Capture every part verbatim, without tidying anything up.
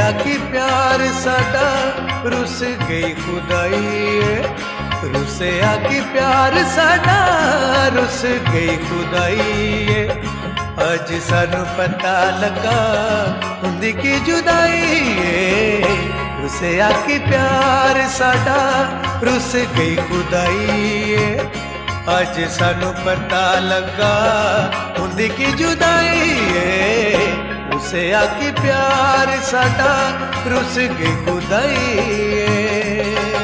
आखी प्यार साडा रुस गई खुदाई, रुसे आखी प्यार साडा रुस गई खुदाई। अज सानू पता लगा हुंदी की जुदाई, रुसे आखी प्यार साडा रुस गई खुदाई। अज सानू पता लगा हुंदी की जुदाई, रुसे आखी प्यार साडा रुस गई खुदाई।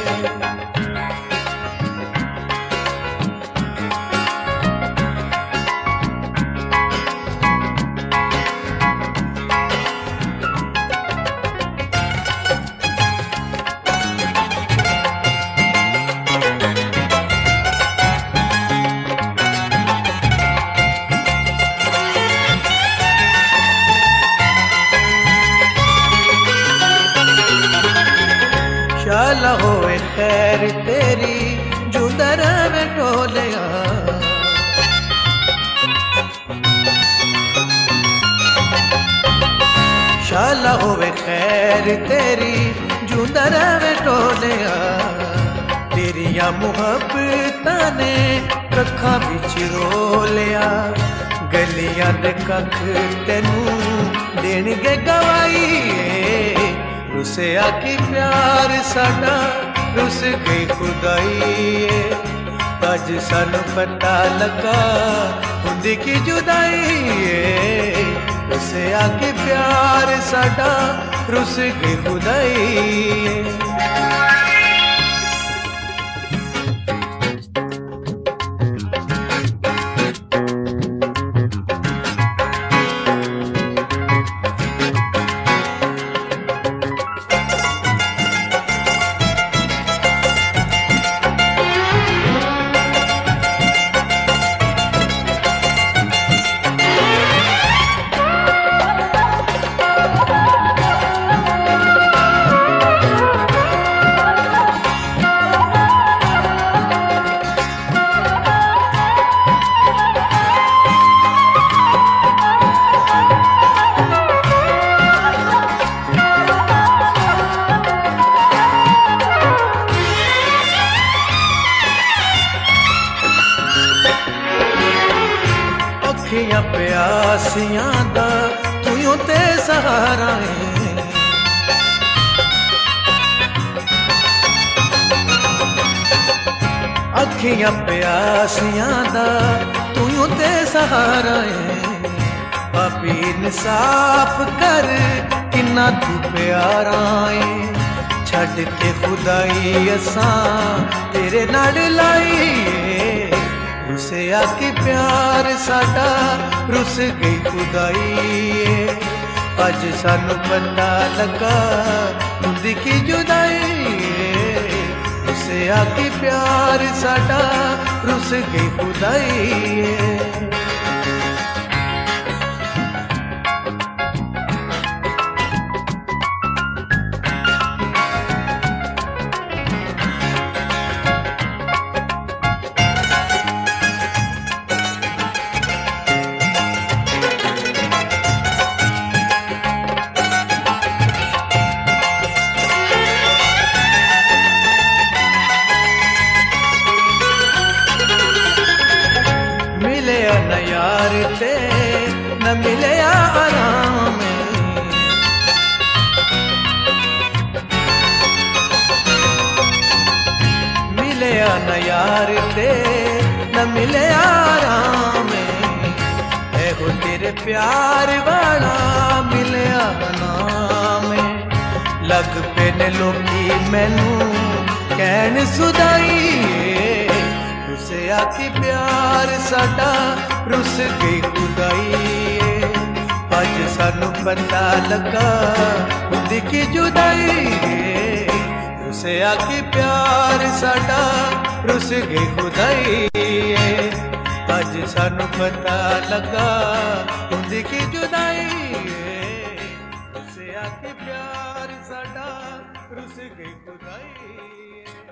शाला होए खैर तेरी जुदर में ढोलिया, शाला होए खैर तेरी जुदर में ढोलिया। तेरिया मुहब्बतां ने कखां विच रोलिया, गलियां दे कख तैनू देणगे गवाई। रुसे आखी प्यार साडा रुस गई खुदाई, अज सानू पता लगा हुंदी की जुदाई। रुसे आखी प्यार साडा रुस गई खुदाई। अखियां प्यासियां दा तू ते सहारा है, अखियां प्यासियां दा तू ते सहारा है। पापी इंसाफ कर किन्ना तू प्यारा है, छड़ के खुदाई असां तेरे नाल लाई। रुसे आखी प्यार साडा रुस गई खुदाई, अज सानू पता लगा हुंदी की जुदाई। रुसे आखी प्यार साडा रुस गई खुदाई। न यार ते न मिले आराम, मिले न यार ते न मिले आराम। है हो तेरे प्यार वाला मिले नाम, लग पे ने लोकी मैनू कहन सुदाई। रुसे आखी प्यार साडा रुस गई खुदाई, अज सानू पता लगा हुंदी की जुदाई। रुसे आखी प्यार साडा रुस गई खुदाई, अज सानू पता लगा हुंदी की जुदाई। रुसे आखी प्यार साडा रुस गई खुदाई।